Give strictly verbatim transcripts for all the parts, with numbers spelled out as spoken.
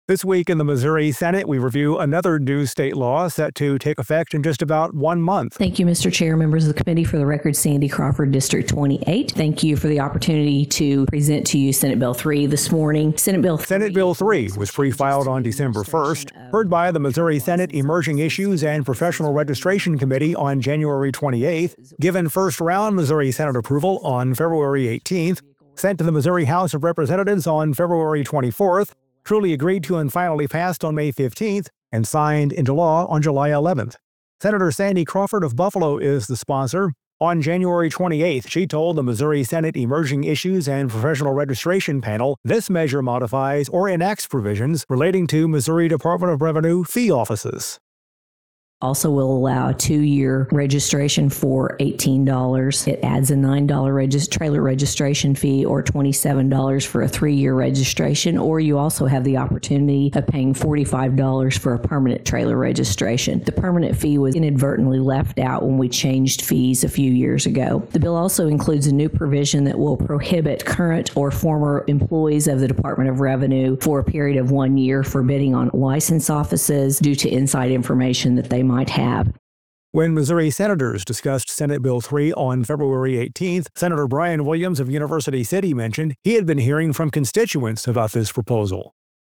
This week in the Missouri Senate, we review another new state law set to take effect in just about one month. Thank you, Mister Chair, members of the committee. For the record, Sandy Crawford, District twenty-eight. Thank you for the opportunity to present to you Senate Bill three this morning. Senate Bill three, Senate Bill three was pre-filed on December first, heard by the Missouri Senate Emerging Issues and Professional Registration Committee on January twenty-eighth, given first-round Missouri Senate approval on February eighteenth, sent to the Missouri House of Representatives on February twenty-fourth, truly agreed to and finally passed on May fifteenth, and signed into law on July eleventh. Senator Sandy Crawford of Buffalo is the sponsor. On January twenty-eighth, she told the Missouri Senate Emerging Issues and Professional Registration Panel this measure modifies or enacts provisions relating to Missouri Department of Revenue fee offices. Also will allow a two-year registration for eighteen dollars. It adds a nine dollars regis- trailer registration fee or twenty-seven dollars for a three-year registration, or you also have the opportunity of paying forty-five dollars for a permanent trailer registration. The permanent fee was inadvertently left out when we changed fees a few years ago. The bill also includes a new provision that will prohibit current or former employees of the Department of Revenue for a period of one year for bidding on license offices due to inside information that they might have. When Missouri senators discussed Senate Bill three on February eighteenth, Senator Brian Williams of University City mentioned he had been hearing from constituents about this proposal.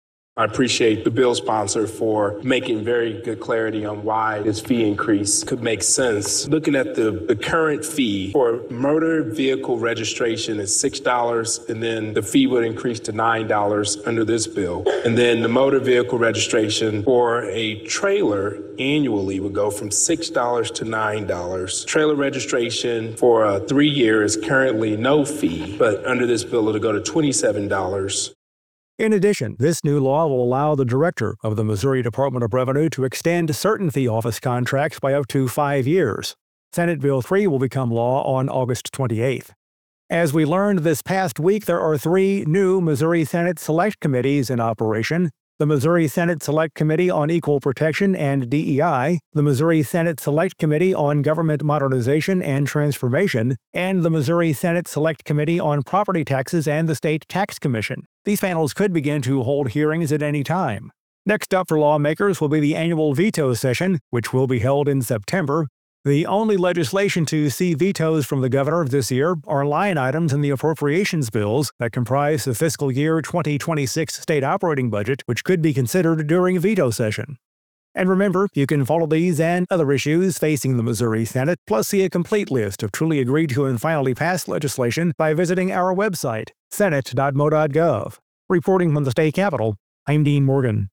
I appreciate the bill sponsor for making very good clarity on why this fee increase could make sense. Looking at the, the current fee for motor vehicle registration is six dollars, and then the fee would increase to nine dollars under this bill. And then the motor vehicle registration for a trailer annually would go from six dollars to nine dollars. Trailer registration for a three year is currently no fee, but under this bill it'll go to twenty-seven dollars. In addition, this new law will allow the director of the Missouri Department of Revenue to extend certain fee office contracts by up to five years. Senate Bill three will become law on August twenty-eighth. As we learned this past week, there are three new Missouri Senate Select Committees in operation: the Missouri Senate Select Committee on Equal Protection and D E I, the Missouri Senate Select Committee on Government Modernization and Transformation, and the Missouri Senate Select Committee on Property Taxes and the State Tax Commission. These panels could begin to hold hearings at any time. Next up for lawmakers will be the annual veto session, which will be held in September. The only legislation to see vetoes from the governor this year are line items in the appropriations bills that comprise the fiscal year twenty twenty-six state operating budget, which could be considered during veto session. And remember, you can follow these and other issues facing the Missouri Senate, plus see a complete list of truly agreed to and finally passed legislation by visiting our website, senate dot mo dot gov. Reporting from the state capitol, I'm Dean Morgan.